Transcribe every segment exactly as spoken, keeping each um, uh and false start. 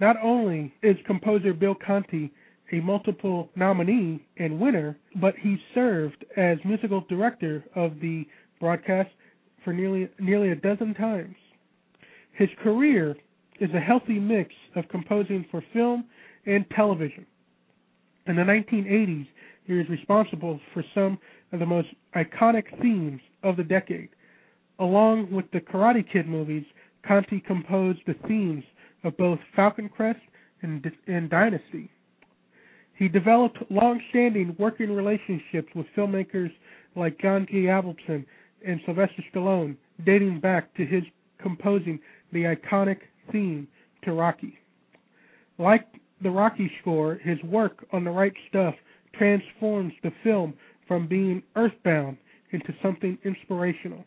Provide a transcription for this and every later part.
not only is composer Bill Conti a multiple nominee and winner, but he served as musical director of the broadcast for nearly nearly a dozen times. His career is a healthy mix of composing for film and television. In the nineteen eighties, he was responsible for some of the most iconic themes of the decade. Along with the Karate Kid movies, Conti composed the themes of both Falcon Crest and, and Dynasty. He developed long-standing working relationships with filmmakers like John G. Avildsen and Sylvester Stallone, dating back to his composing the iconic theme to Rocky. Like the Rocky score, his work on The Right Stuff transforms the film from being earthbound into something inspirational.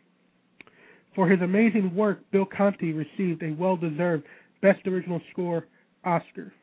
For his amazing work, Bill Conti received a well-deserved Best Original Score Oscar.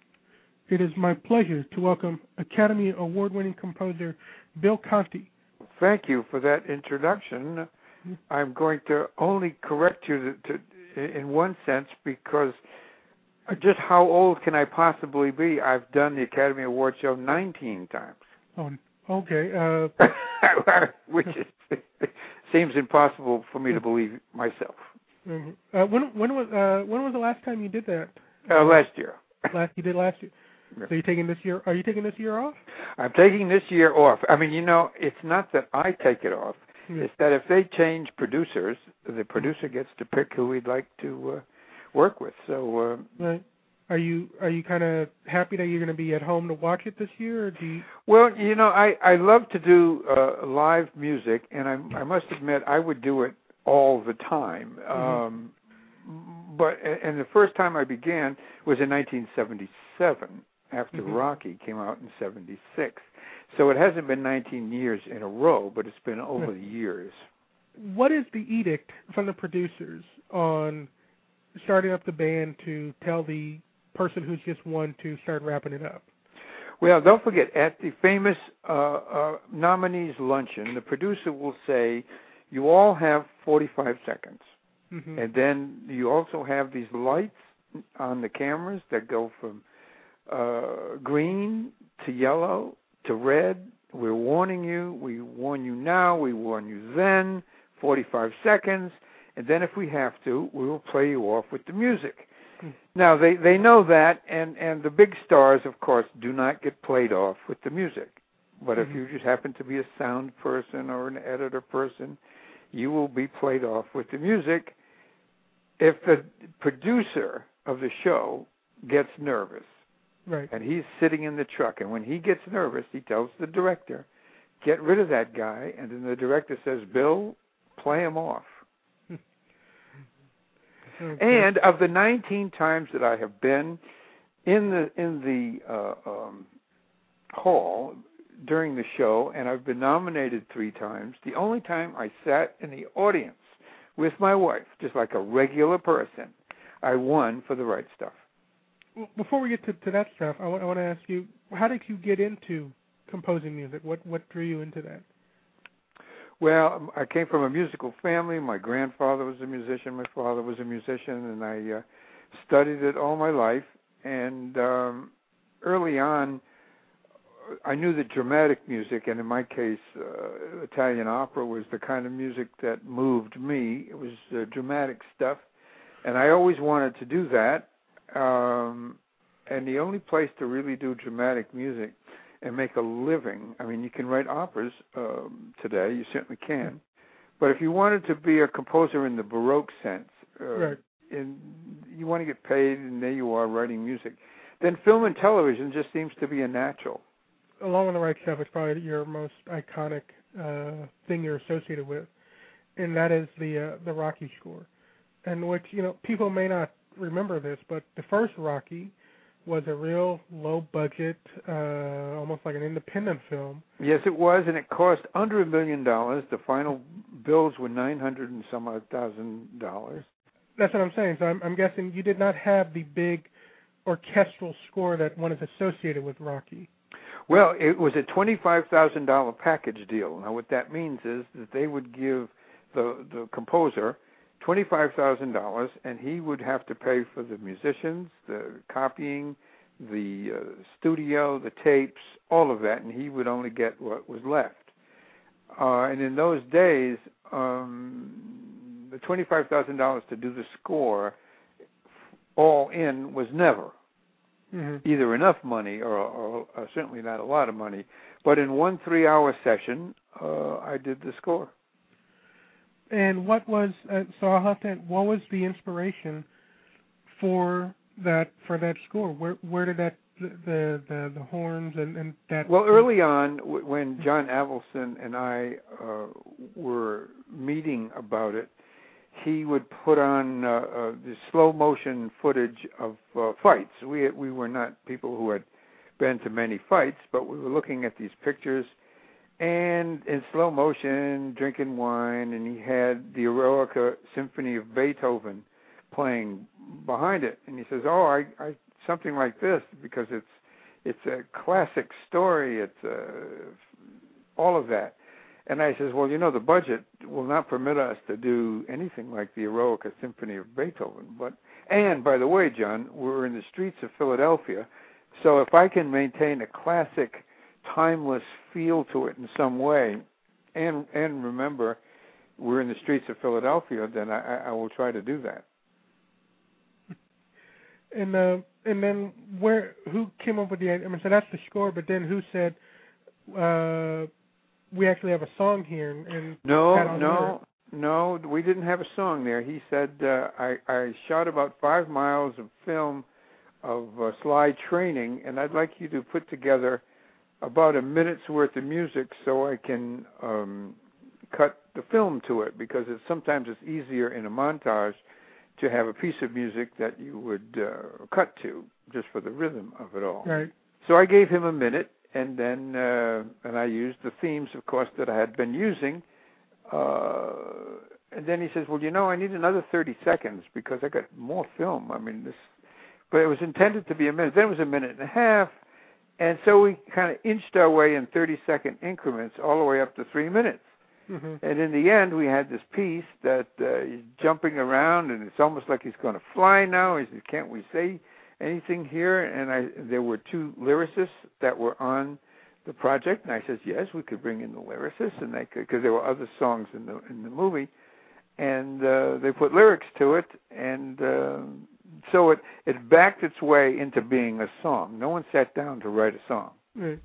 It is my pleasure to welcome Academy Award-winning composer Bill Conti. Thank you for that introduction. I'm going to only correct you to, to, in one sense, because just how old can I possibly be? I've done the Academy Award show nineteen times. Oh, okay. Uh, Which is, seems impossible for me to believe myself. Uh, when when was uh, when was the last time you did that? Uh, last year. Last you did last year. Yeah. So you're taking this year? Are you taking this year off? I'm taking this year off. I mean, you know, it's not that I take it off. Yeah. It's that if they change producers, the producer gets to pick who he'd like to uh, work with. So, uh, right. Are you are you kind of happy that you're going to be at home to watch it this year, or do you? Well, you know, I, I love to do uh, live music, and I I must admit I would do it all the time. Mm-hmm. Um, but and the first time I began was in nineteen seventy-seven. After mm-hmm. Rocky came out in seventy-six. So it hasn't been nineteen years in a row, but it's been over the years. What is the edict from the producers on starting up the band to tell the person who's just won to start wrapping it up? Well, don't forget, at the famous uh, uh, nominees luncheon, the producer will say, you all have forty-five seconds. Mm-hmm. And then you also have these lights on the cameras that go from Uh, green to yellow to red. We're warning you. We warn you now. We warn you then. forty-five seconds. And then if we have to, we will play you off with the music. Mm. Now, they, they know that, and, and the big stars, of course, do not get played off with the music. But mm-hmm. if you just happen to be a sound person or an editor person, you will be played off with the music. If the producer of the show gets nervous, right, and he's sitting in the truck, and when he gets nervous, he tells the director, get rid of that guy, and then the director says, Bill, play him off. Okay. And of the nineteen times that I have been in the in the uh, um, hall during the show, and I've been nominated three times, the only time I sat in the audience with my wife, just like a regular person, I won for The Right Stuff. Before we get to, to that stuff, I, w- I want to ask you, how did you get into composing music? What what drew you into that? Well, I came from a musical family. My grandfather was a musician. My father was a musician, and I uh, studied it all my life. And um, early on, I knew that dramatic music, and in my case, uh, Italian opera, was the kind of music that moved me. It was uh, dramatic stuff, and I always wanted to do that. Um, and the only place to really do dramatic music and make a living, I mean, you can write operas um, today, you certainly can, but if you wanted to be a composer in the Baroque sense, uh, right. and you want to get paid, and there you are writing music, then film and television just seems to be a natural. Along with The Right Stuff, it's probably your most iconic uh, thing you're associated with, and that is the uh, the Rocky score, and which, you know, people may not remember this, but the first Rocky was a real low-budget, uh, almost like an independent film. Yes, it was, and it cost under a million dollars. The final bills were nine hundred and some odd thousand dollars. That's what I'm saying. So I'm, I'm guessing you did not have the big orchestral score that one is associated with Rocky. Well, it was a twenty-five thousand dollars package deal. Now, what that means is that they would give the the composer twenty-five thousand dollars, and he would have to pay for the musicians, the copying, the uh, studio, the tapes, all of that, and he would only get what was left. Uh, and in those days, um, the twenty-five thousand dollars to do the score all in was never mm-hmm. either enough money or, or, or certainly not a lot of money. But in one three-hour session, uh, I did the score. And what was uh, so? I'll have to. What was the inspiration for that for that score? Where where did that the the, the horns and, and that? Well, early on, w- when John Avildsen and I uh, were meeting about it, he would put on uh, uh, the slow motion footage of uh, fights. We we were not people who had been to many fights, but we were looking at these pictures. And in slow motion, drinking wine, and he had the Eroica Symphony of Beethoven playing behind it. And he says, "Oh, I, I something like this because it's it's a classic story. It's uh, all of that." And I says, "Well, you know, the budget will not permit us to do anything like the Eroica Symphony of Beethoven. But and by the way, John, we're in the streets of Philadelphia, so if I can maintain a classic, timeless feel to it in some way, and and remember, we're in the streets of Philadelphia, then I, I will try to do that." And uh, and then where who came up with the idea? I mean, so that's the score, but then who said uh, we actually have a song here? And, and no, no, no, we didn't have a song there. He said uh, I I shot about five miles of film of uh, slide training, and I'd like you to put together about a minute's worth of music so I can um, cut the film to it, because it's sometimes it's easier in a montage to have a piece of music that you would uh, cut to just for the rhythm of it all. Right. So I gave him a minute, and then uh, and I used the themes, of course, that I had been using. Uh, and then he says, "Well, you know, I need another thirty seconds because I got more film. I mean, this." But it was intended to be a minute. Then it was a minute and a half. And so we kind of inched our way in thirty-second increments all the way up to three minutes. Mm-hmm. And in the end, we had this piece that uh, he's jumping around, and it's almost like he's going to fly now. He said, "Can't we say anything here?" And I, there were two lyricists that were on the project, and I said, "Yes, we could bring in the lyricists," and they could, because there were other songs in the in the movie, and uh, they put lyrics to it, and. Uh, So it, it backed its way into being a song. No one sat down to write a song. Right.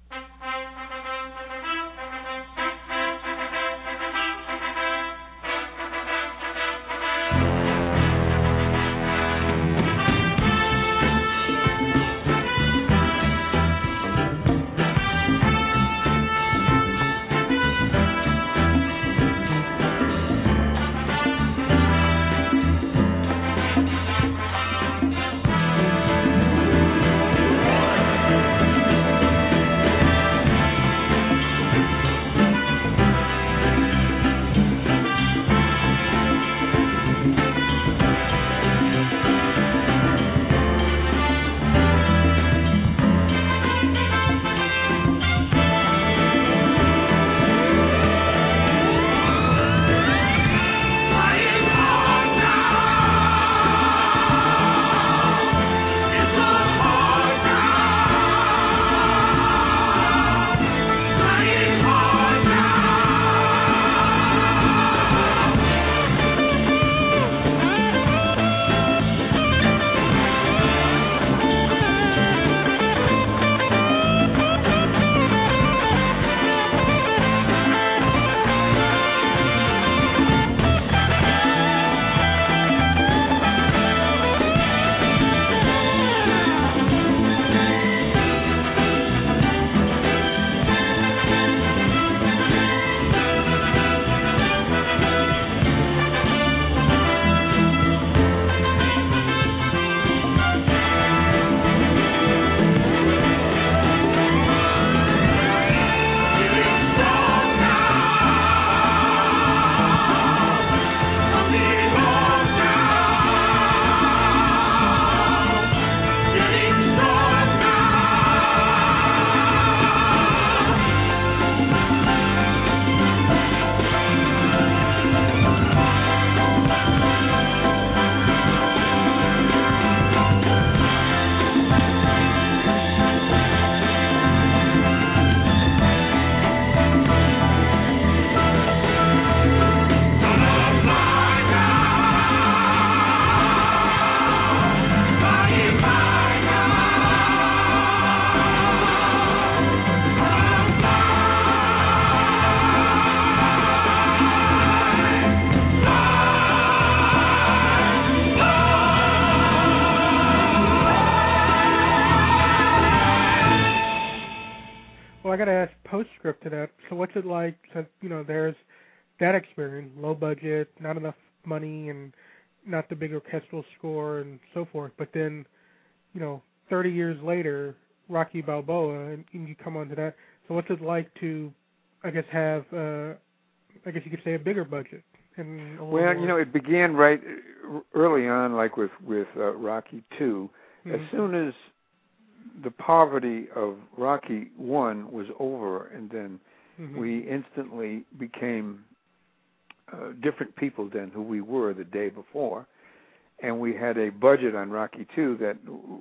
script to that. So what's it like? So, you know, there's that experience, low budget, not enough money, and not the big orchestral score and so forth. But then, you know, thirty years later, Rocky Balboa, and, and you come onto that. So what's it like to, I guess, have, uh, I guess you could say, a bigger budget? And a well, more... you know, it began right early on, like with with uh, Rocky two. Mm-hmm. As soon as the poverty of Rocky one was over, and then mm-hmm. we instantly became uh, different people than who we were the day before, and we had a budget on Rocky two that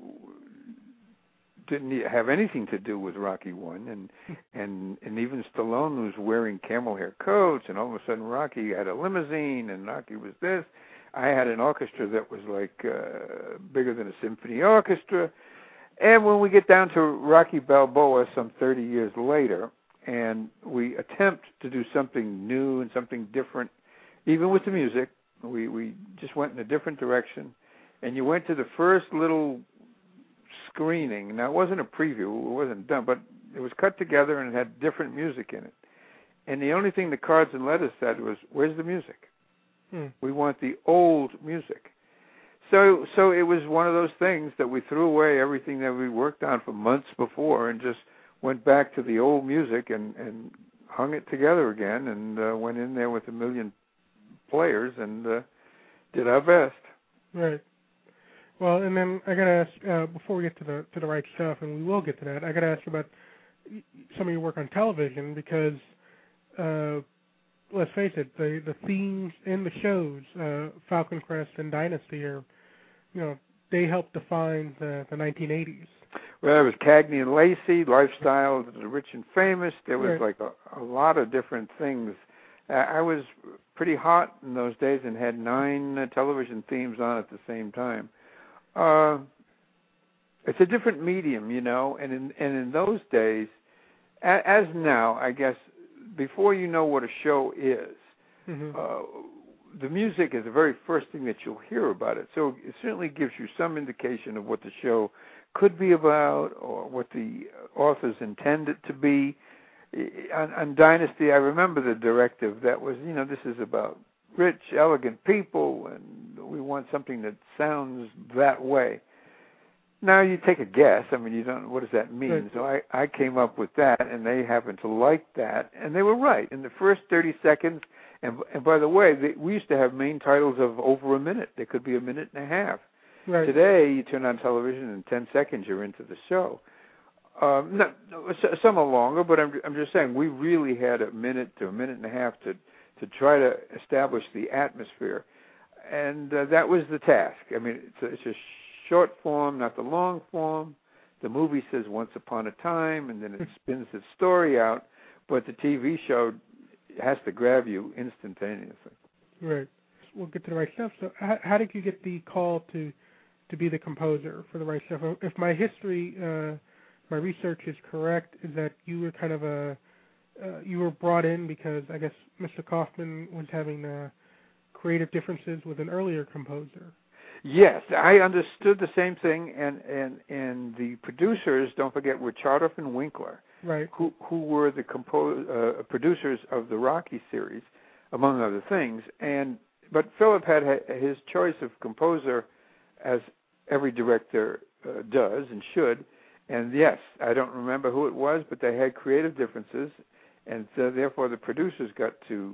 didn't have anything to do with Rocky one, and and and even Stallone was wearing camel hair coats, and all of a sudden Rocky had a limousine, and Rocky was this. I had an orchestra that was like uh, bigger than a symphony orchestra. And when we get down to Rocky Balboa some thirty years later, and we attempt to do something new and something different, even with the music, we, we just went in a different direction. And you went to the first little screening. Now, it wasn't a preview. It wasn't done, but it was cut together and it had different music in it. And the only thing the cards and letters said was, where's the music? Hmm. We want the old music. So so it was one of those things that we threw away everything that we worked on for months before and just went back to the old music and, and hung it together again and uh, went in there with a million players and uh, did our best. Right. Well, and then I got to ask, uh, before we get to the to the right stuff, and we will get to that, I got to ask you about some of your work on television because, uh, let's face it, the, the themes in the shows, uh, Falcon Crest and Dynasty are, you know, they helped define the, the nineteen eighties. Well, there was Cagney and Lacey, Lifestyle, The Rich and Famous. There was right. like a, a lot of different things. Uh, I was pretty hot in those days and had nine uh, television themes on at the same time. Uh, it's a different medium, you know, and in, and in those days, a, as now, I guess, before you know what a show is, mm-hmm. uh, the music is the very first thing that you'll hear about it. So it certainly gives you some indication of what the show could be about or what the authors intend it to be. On, on Dynasty, I remember the directive that was, you know, this is about rich, elegant people, and we want something that sounds that way. Now you take a guess. I mean, you don't. What does that mean? Right. So I, I came up with that, and they happened to like that, and they were right. In the first thirty seconds, and, and by the way, they, we used to have main titles of over a minute. They could be a minute and a half. Right. Today, you turn on television, and in ten seconds, you're into the show. Um, no, some are longer, but I'm, I'm just saying we really had a minute to a minute and a half to, to try to establish the atmosphere, and uh, that was the task. I mean, it's a, it's a short form, not the long form. The movie says once upon a time, and then it spins its story out, but the T V show has to grab you instantaneously. Right. We'll get to the right stuff. So how, how did you get the call to to be the composer for the right stuff? If my history, uh, my research is correct, is that you were kind of a, uh, you were brought in because I guess Mister Kaufman was having uh, creative differences with an earlier composer. Yes, I understood the same thing, and, and, and the producers, don't forget, were Chartoff and Winkler, right? Who who were the compo- uh, producers of the Rocky series, among other things. And but Philip had his choice of composer, as every director uh, does and should. And yes, I don't remember who it was, but they had creative differences, and so therefore the producers got to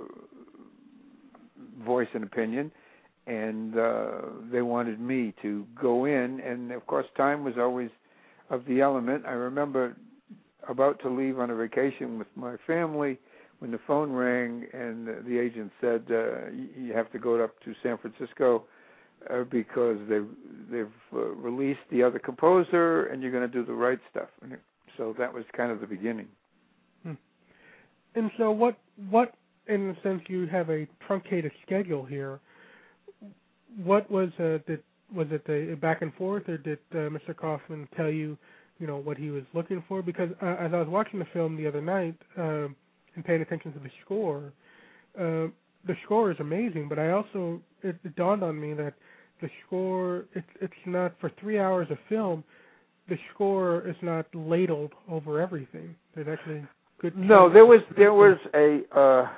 uh, voice an opinion. And uh, they wanted me to go in, and of course time was always of the element. I remember about to leave on a vacation with my family when the phone rang and the agent said, uh, you have to go up to San Francisco uh, because they've, they've uh, released the other composer and you're going to do the right stuff. And so that was kind of the beginning. Hmm. And so what, what, in a sense, you have a truncated schedule here. What was uh, did was it a back and forth, or did uh, Mister Kaufman tell you, you know, what he was looking for? Because uh, as I was watching the film the other night uh, and paying attention to the score, uh, the score is amazing. But I also it, it dawned on me that the score it's it's not for three hours of film. The score is not ladled over everything. There's actually good. No, there was there was a. Uh,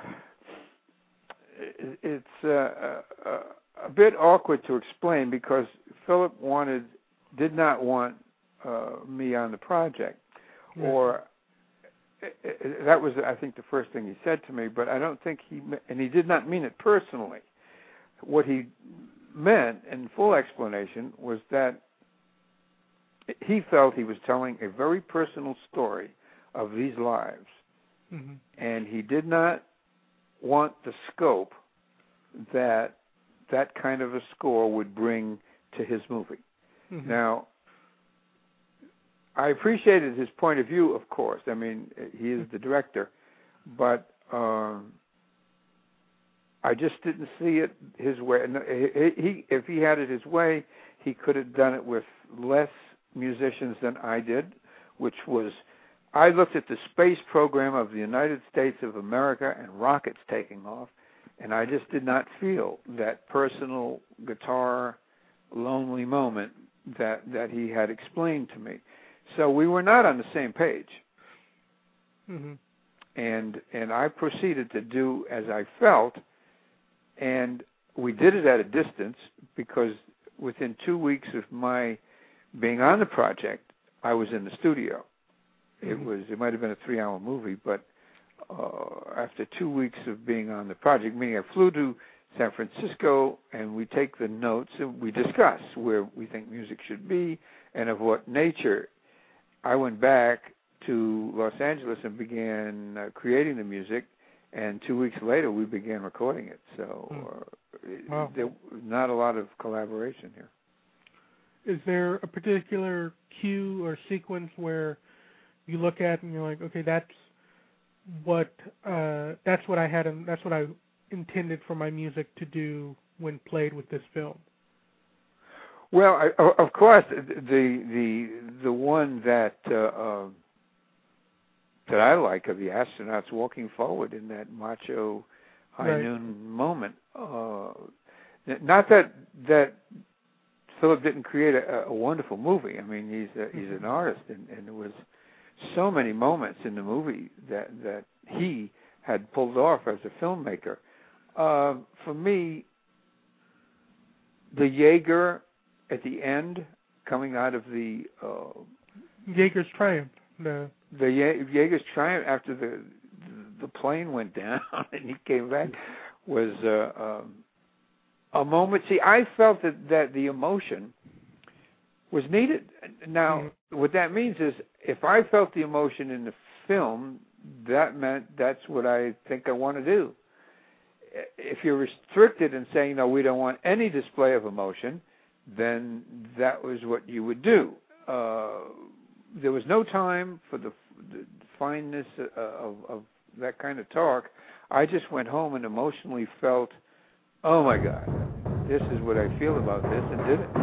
it's uh, uh, a bit awkward to explain because Philip wanted did not want uh, me on the project, yeah. or that was I think the first thing he said to me. But I don't think he and he did not mean it personally. What he meant, in full explanation, was that he felt he was telling a very personal story of these lives, mm-hmm. and he did not want the scope that that kind of a score would bring to his movie. Mm-hmm. Now, I appreciated his point of view, of course. I mean, he is the director, but um, I just didn't see it his way. He, he, if he had it his way, he could have done it with less musicians than I did, which was, I looked at the space program of the United States of America and rockets taking off, and I just did not feel that personal guitar lonely moment that, that he had explained to me. So we were not on the same page. Mm-hmm. And and I proceeded to do as I felt, and we did it at a distance because within two weeks of my being on the project, I was in the studio. It mm-hmm. was it might have been a three-hour movie, but uh, after two weeks of being on the project, meaning I flew to San Francisco and we take the notes and we discuss where we think music should be and of what nature. I went back to Los Angeles and began uh, creating the music, and two weeks later we began recording it. So uh, wow. there was not a lot of collaboration here. Is there a particular cue or sequence where you look at and you're like, okay, that's what uh, that's what I had, and that's what I intended for my music to do when played with this film? Well, I, of course, the the the one that uh, uh, that I like are the astronauts walking forward in that macho high right. noon moment. Uh, not that that Philip didn't create a, a wonderful movie. I mean, he's a, he's an artist, and, and there was so many moments in the movie that that he had pulled off as a filmmaker. Uh, for me, the Jaeger at the end, coming out of the uh, Jaeger's Triumph, the the Ye- Jaeger's Triumph after the the plane went down and he came back was uh, um, a moment. See, I felt that, that the emotion was needed. Now, mm-hmm. what that means is, if I felt the emotion in the film, that meant that's what I think I want to do. If you're restricted and saying, no, we don't want any display of emotion, then that was what you would do. Uh, there was no time for the, the fineness of, of that kind of talk. I just went home and emotionally felt, oh my God, this is what I feel about this, and did it.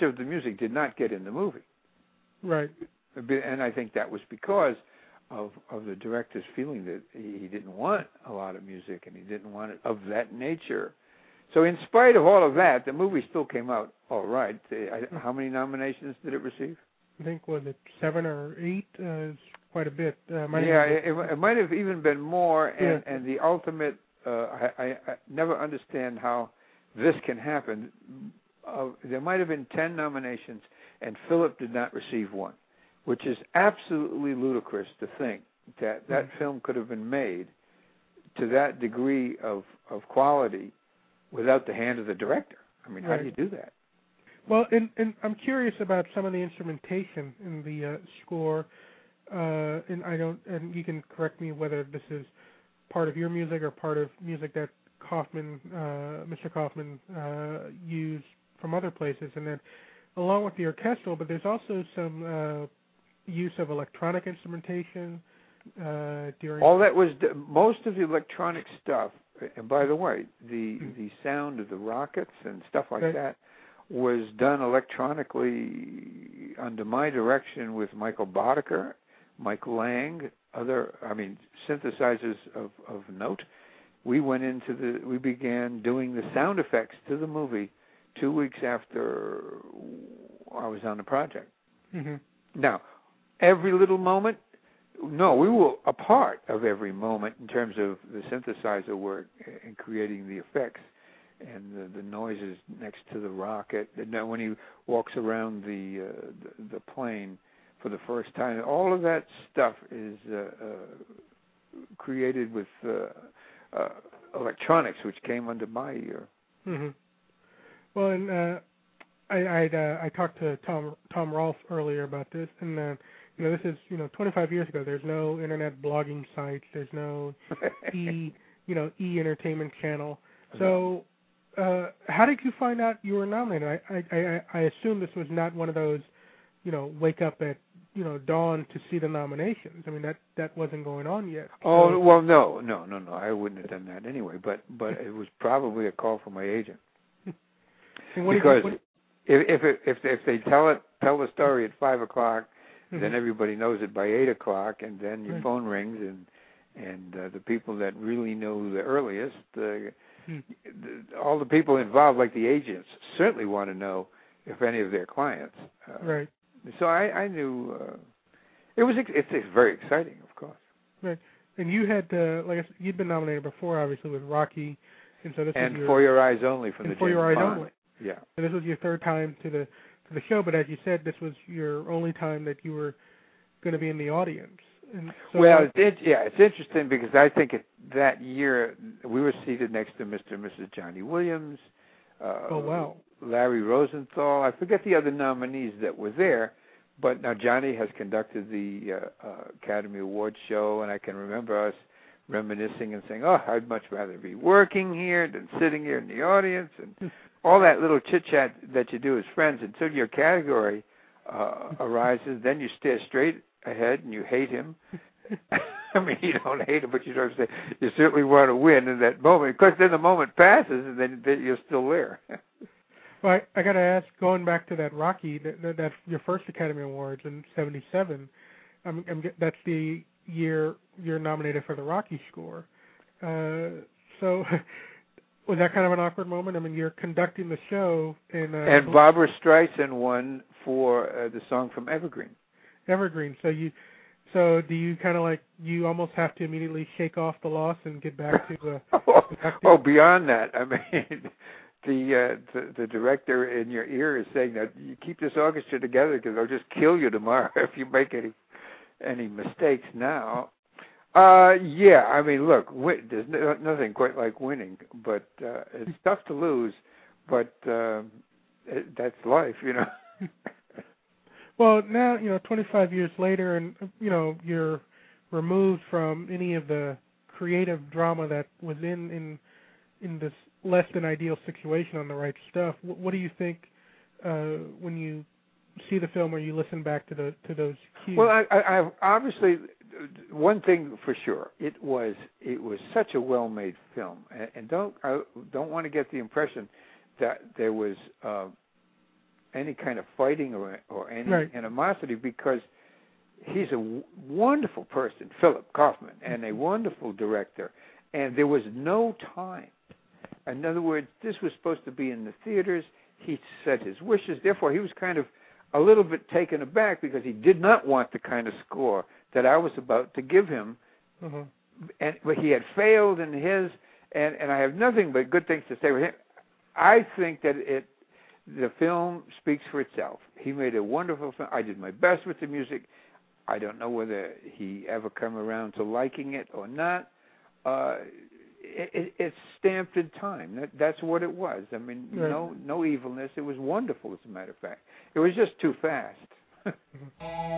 of the music did not get in the movie. Right. And I think that was because of of the director's feeling that he didn't want a lot of music and he didn't want it of that nature. So in spite of all of that, the movie still came out all right. How many nominations did it receive? I think, was it seven or eight? Uh, it's quite a bit. Uh, yeah, it, it might have even been more. And, yeah. and the ultimate, uh, I, I, I never understand how this can happen. Uh, there might have been ten nominations, and Philip did not receive one, which is absolutely ludicrous to think that that mm-hmm. film could have been made to that degree of, of quality without the hand of the director. I mean, right. how do you do that? Well, and, and I'm curious about some of the instrumentation in the uh, score, uh, and I don't, and you can correct me whether this is part of your music or part of music that Kaufman, uh, Mister Kaufman, uh, used from other places, and then along with the orchestral, but there's also some uh, use of electronic instrumentation uh, during. All that was most of the electronic stuff. And by the way, the mm-hmm. the sound of the rockets and stuff like right. that was done electronically under my direction with Michael Boddicker, Mike Lang, other I mean synthesizers of, of note. We went into the we began doing the sound effects to the movie two weeks after I was on the project. Mm-hmm. Now, every little moment. No, we were a part of every moment in terms of the synthesizer work and creating the effects and the, the noises next to the rocket. And then when he walks around the, uh, the the plane for the first time, all of that stuff is uh, uh, created with uh, uh, electronics, which came under my ear. Mm-hmm. Well, and uh, I I'd, uh, I talked to Tom Tom Rolfe earlier about this, and. Uh, You know, this is, you know, twenty-five years ago. There's no internet blogging sites. There's no e, you know, e-entertainment channel. So uh, how did you find out you were nominated? I, I, I, I assume this was not one of those, you know, wake up at, you know, dawn to see the nominations. I mean, that, that wasn't going on yet. So. Oh, well, no, no, no, no. I wouldn't have done that anyway. But but it was probably a call from my agent. Because you, if if, it, if if they tell it tell the story at five o'clock. Mm-hmm. Then everybody knows it by eight o'clock, and then your right. phone rings, and and uh, the people that really know the earliest, uh, mm. the, all the people involved, like the agents, certainly want to know if any of their clients. Uh, right. So I, I knew uh, it was. It's, it's very exciting, of course. Right. And you had, uh, like I said, you'd been nominated before, obviously, with Rocky, and so this and was your, For Your Eyes Only from the For Your Eyes Bond. Only. Yeah. And this was your third time to the. To the show, but as you said, this was your only time that you were going to be in the audience. And so well, it, yeah, it's interesting because I think it, that year we were seated next to Mister and Missus Johnny Williams. Uh, oh wow! Larry Rosenthal. I forget the other nominees that were there, but now Johnny has conducted the uh, uh, Academy Awards show, and I can remember us reminiscing and saying, "Oh, I'd much rather be working here than sitting here in the audience." And all that little chit-chat that you do as friends until your category uh, arises. Then you stare straight ahead and you hate him. I mean, you don't hate him, but you don't say you certainly want to win in that moment. Of course, then the moment passes and then, then you're still there. Well, I, I got to ask, going back to that Rocky, that, that, that your first Academy Awards in seventy-seven, I'm, I'm, that's the year you're nominated for the Rocky score. Uh, so... Was that kind of an awkward moment? I mean, you're conducting the show in... Uh, and Barbara Streisand won for uh, the song from Evergreen. Evergreen. So you, so do you kind of like, you almost have to immediately shake off the loss and get back to... Uh, oh, oh, beyond that. I mean, the, uh, the the director in your ear is saying that you keep this orchestra together because they'll just kill you tomorrow if you make any any mistakes now. Uh, yeah, I mean, look, win, there's no, nothing quite like winning, but uh, it's tough to lose, but uh, it, that's life, you know. Well, now, you know, twenty-five years later, and, you know, you're removed from any of the creative drama that was in, in, in this less than ideal situation on The Right Stuff. What, what do you think uh, when you see the film or you listen back to the to those cues? Well, I, I, I've obviously... One thing for sure, it was it was such a well-made film, and, and don't I don't want to get the impression that there was uh, any kind of fighting or or any right. animosity, because he's a w- wonderful person, Philip Kaufman, and a wonderful director. And there was no time. In other words, this was supposed to be in the theaters. He set his wishes. Therefore, he was kind of a little bit taken aback because he did not want the kind of score that I was about to give him. Uh-huh. And but he had failed in his, and, and I have nothing but good things to say with him. I think that it, the film speaks for itself. He made a wonderful film. I did my best with the music. I don't know whether he ever come around to liking it or not. Uh, it, it, it's stamped in time. That, that's what it was. I mean, right. no no evilness. It was wonderful, as a matter of fact. It was just too fast.